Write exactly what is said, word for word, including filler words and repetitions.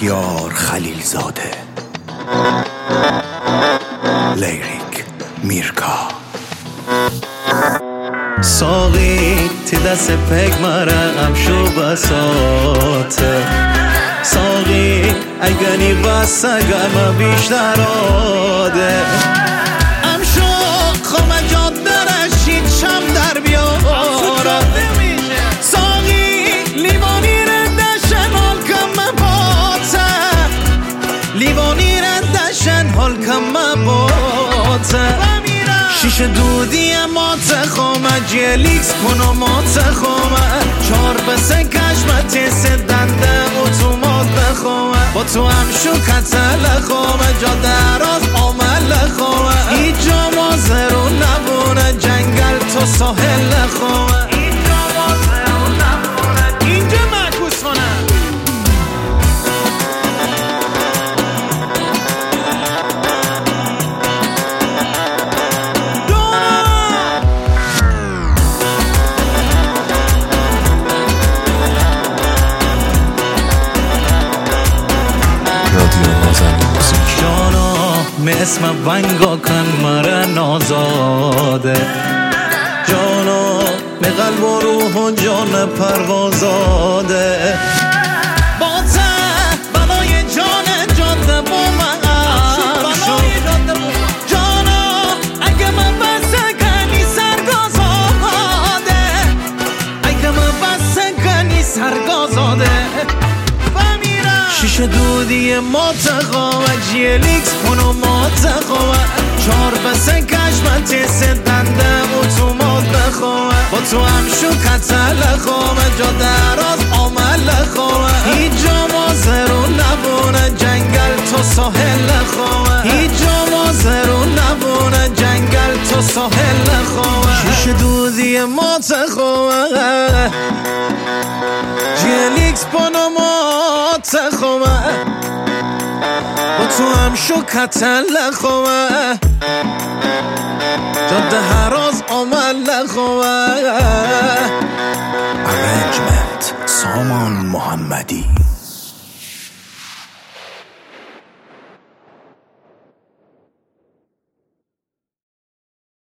مهیار خلیل زاده. لیریک میرکا. ساقی تی دست پک مرم شو بساته. ساقی اگنی بس گرم بیشتر آده. ام شو خوام جاده رشید شم در بیاره. ساقی لیوانی ردشن حال کم باته. لیوانی ردشن حال کم باته. شیشه دودی ما تخومه جلیکس کنو ما تخومه. چار بسه کشمتی سدنده اتومات بخومه. با تو هم شو کتل خومه جا دراز عمل خومه. ایجا ما زرو نبونه جنگل تو ساحل خومه. ایجا ما زرو نبونه اینجا معکوس کنه. می اسم ونگا کن مره نازاده. جانا می قلب و روح و جان پروازاده. با ته بلای جان جاده با من شد. جانا اگه من بسه کنی سرگازاده. اگه من بسه کنی سرگازاده. شیشه دودی ما تخواه جیلیکس کنو ما تخواه. چار بسه کشمتی سدنده اتومات بخواه. با تو هم شو کتل خواه جا دراز عمل خواه. ایجا ما زرو نبونه جنگل تو ساحل خواه. ایجا ما زرو نبونه جنگل تو ساحل خواه. شیشه دودی ما تخواه جیلیکس کنو ما تخواه. با تو هم شو کتل خواه. جاده هراز عمل خواه. ارنجمنت سامان محمدی.